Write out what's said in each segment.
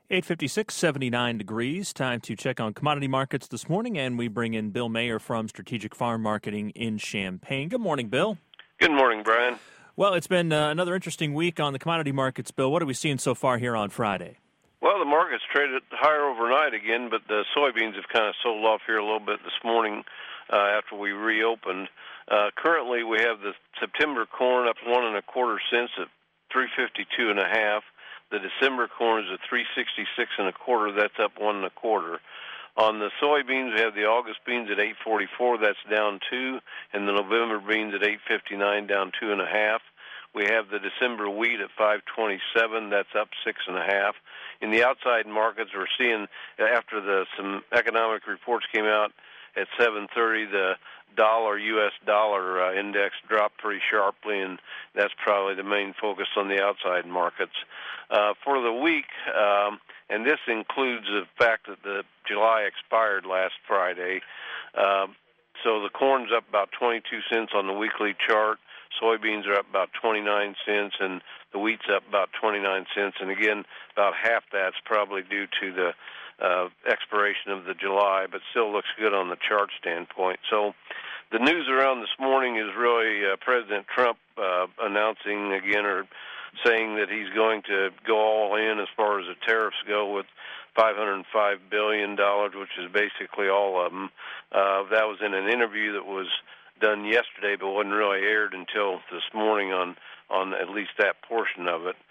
8:56, 79 degrees. Time to check on commodity markets this morning, and we bring in Bill Mayer from Strategic Farm Marketing in Champaign. Good morning, Bill. Good morning, Brian. Well, it's been another interesting week on the commodity markets, Bill. What are we seeing so far here on Friday? Well, the market's traded higher overnight again, but the soybeans have kind of sold off here a little bit this morning after we reopened. Currently, we have the September corn up 1 1/4 cents at 352 1/2. The December corn is at 366 1/4. That's up 1 1/4. On the soybeans, we have the August beans at 844. That's down 2, and the November beans at 859, down 2 1/2. We have the December wheat at 527. That's up 6 1/2. In the outside markets, we're seeing after some economic reports came out at 7:30, the U.S. dollar index dropped pretty sharply, and that's probably the main focus on the outside markets. For the week, and this includes the fact that the July expired last Friday, so the corn's up about 22 cents on the weekly chart. Soybeans are up about 29 cents, and the wheat's up about 29 cents. And again, about half that's probably due to the expiration of the July, but still looks good on the chart standpoint. So the news around this morning is really President Trump announcing again or saying that he's going to go all in as far as the tariffs go with $505 billion, which is basically all of them. That was in an interview that was done yesterday, but wasn't really aired until this morning on at least that portion of it.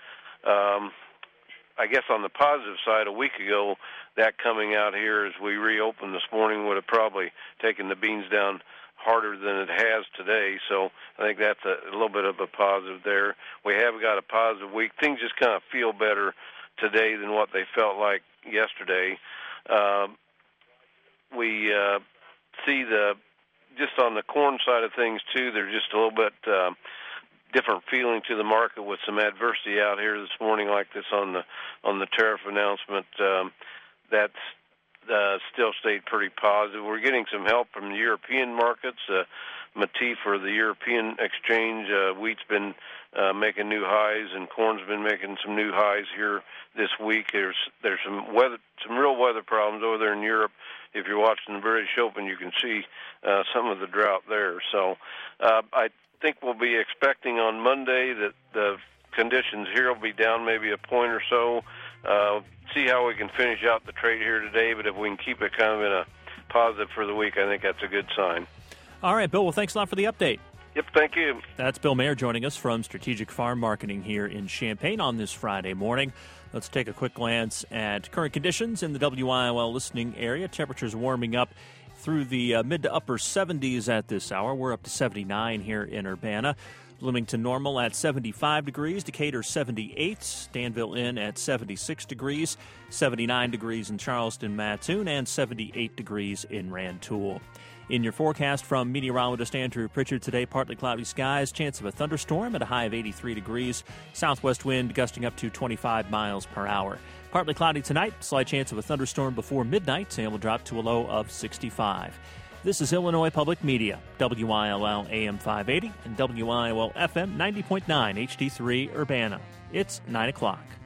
I guess on the positive side, a week ago, that coming out here as we reopened this morning would have probably taken the beans down harder than it has today. So I think that's a little bit of a positive there. We have got a positive week. Things just kind of feel better today than what they felt like yesterday. We see just on the corn side of things, too, there's just a little bit different feeling to the market with some adversity out here this morning like this on the tariff announcement. That's still stayed pretty positive. We're getting some help from the European markets. Matif for the European exchange, wheat's been making new highs, and corn's been making some new highs here this week. There's some real weather problems over there in Europe. If you're watching the British Open, you can see some of the drought there. So I think we'll be expecting on Monday that the conditions here will be down maybe a point or so. See how we can finish out the trade here today, but if we can keep it kind of in a positive for the week, I think that's a good sign. All right, Bill, well, thanks a lot for the update. Yep, thank you. That's Bill Mayer joining us from Strategic Farm Marketing here in Champaign on this Friday morning. Let's take a quick glance at current conditions in the WIOL listening area. Temperatures warming up through the mid to upper 70s at this hour. We're up to 79 here in Urbana. Bloomington normal at 75 degrees, Decatur 78, Danville in at 76 degrees, 79 degrees in Charleston, Mattoon, and 78 degrees in Rantoul. In your forecast from meteorologist Andrew Pritchard today, partly cloudy skies, chance of a thunderstorm at a high of 83 degrees, southwest wind gusting up to 25 miles per hour. Partly cloudy tonight, slight chance of a thunderstorm before midnight, and will drop to a low of 65. This is Illinois Public Media, WILL AM 580 and WIOL FM 90.9 HD3 Urbana. It's 9 o'clock.